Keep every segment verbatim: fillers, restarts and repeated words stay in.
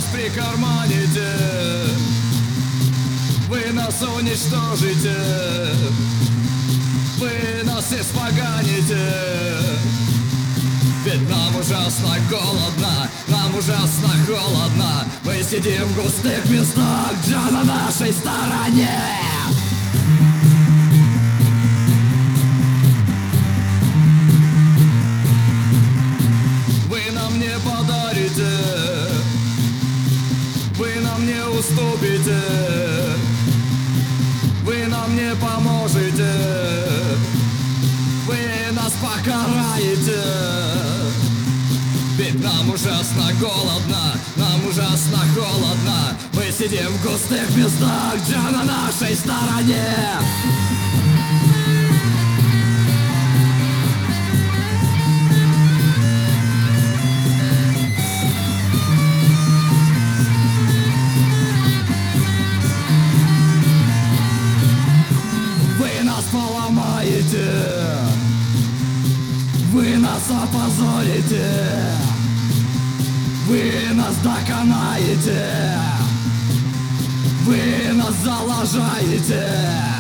прикарманите, вы нас уничтожите, вы нас испоганите. Ведь нам ужасно голодно, нам ужасно холодно. Мы сидим в густых местах, где на нашей стороне. Вы нам не подарите, вы нам не уступите, вы нам не поможете, вы нас покараете. Ведь нам ужасно голодно, нам ужасно холодно. Мы сидим в густых местах, где на нашей стороне. Вы нас поломаете, вы нас опозорите, вы нас доконаете, вы нас залажаете.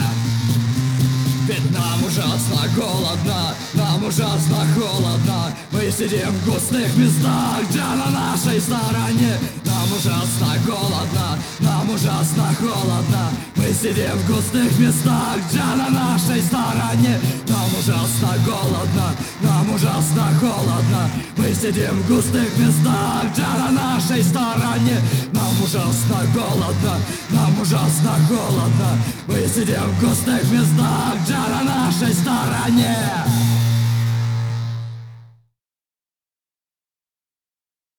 Ведь нам ужасно голодно, нам ужасно холодно. Мы сидим в густых местах, где на нашей стороне. Нам ужасно голодно, нам ужасно холодно. Мы сидим в густых местах, где на нашей стороне. Нам ужасно голодно, нам ужасно холодно. Мы сидим в густых местах, где на нашей стороне. Нам ужасно голодно, нам ужасно холодно. Мы сидим в густых местах, где на нашей стороне.